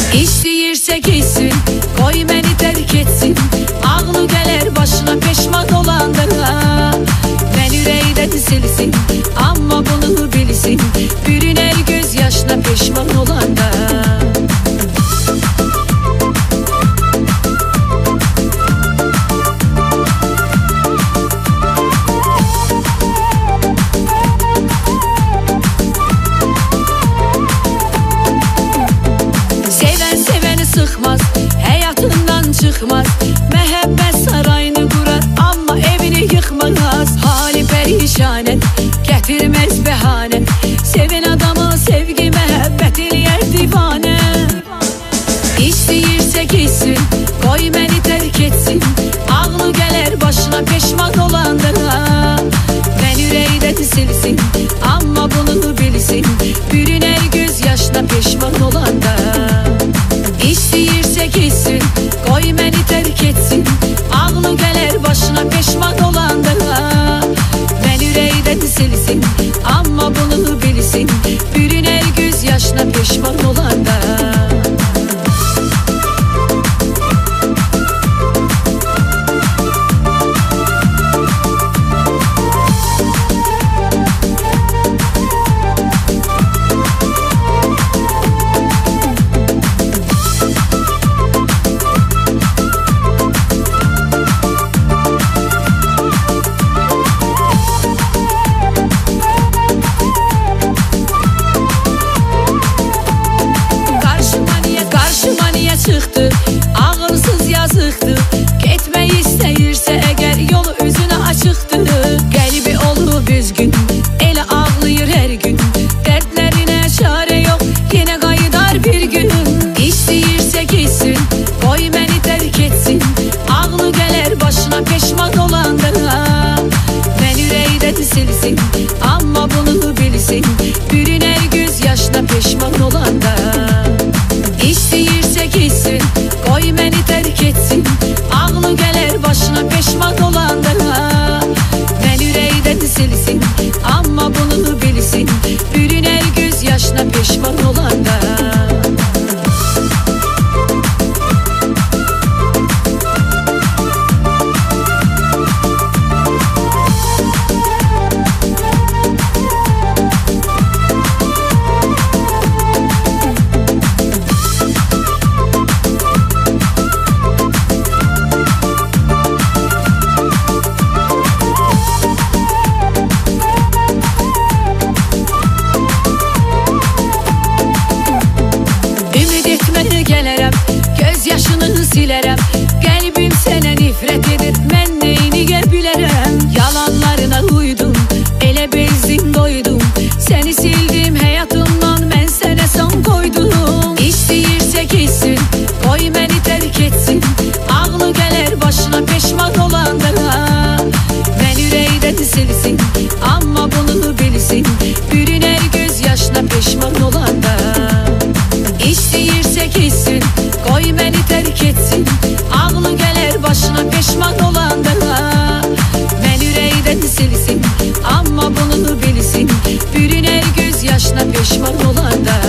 İstəyirsə gitsin, qoy məni tərk etsin. Ağlı gələr başına peşman olanda. Mən ürəkdən silsin, amma bunu bilsin. Bürünər göz yaşına peşman olanda. Sıxmaz, həyatından çıxmaz. Məhəbbət sarayını qurar, amma evini yıxmaz. Hali pərişanət, gətirməz bəhanə. Sevən adamı sevgi məhəbbət eləyər divanə. İstəyirsə gitsin, qoy məni tərk etsin. Ağlı gələr başına peşman olanda. Mən ürəkdən silsin, amma bunu bilsin. Bürünər göz yaşına peşman olanda. İstəyirsə gitsin, qoy məni tərk etsin. Ağlı gələr başına peşman olanda. Mən ürəkdən silsin, amma bunu bilsin. Bürünər göz yaşına peşman olanda. Çıxdı, ağılsız yazıqdı. Getmək istəyirsə əgər yolu özünə açıqdır. Qəlbi olub üzgün, elə ağlayır hər gün. Dərdlərinə çarə yox, yenə qayıdar bir gün. İstəyirsə gitsin, qoy məni tərk etsin. Ağlı gələr başına peşman olanda. Mən ürəkdən silsin, amma bunu bilsin. Bürünər göz yaşına peşman olanda. İstəyirsə gitsin, qoy məni tərk etsin. Ağlı gələr başına peşman olanda. Mən ürəkdən silsin, amma bunu bilsin. Bürünər göz yaşına peşman olanda. Gələrəm, göz yaşını silərəm. Qəlbim sənə nifrət edir, mən neyniyə bilərəm. Yalanlarına uydum, elə bezdim doydum. Səni sildim həyatımdan, mən sənə son qoydum. İstəyirsə gitsin, qoy məni tərk etsin. Ağlı gələr başına peşman olanda. Mən ürəkdən silsin, amma bunu bilsin. Bürünər göz yaşına peşman olanda. İstəyirsə gitsin, qoy məni tərk etsin. Ağlı gələr başına peşman olanda. Mən ürəkdən silsin, amma bunu bilsin. Bürünər göz yaşına peşman olanda.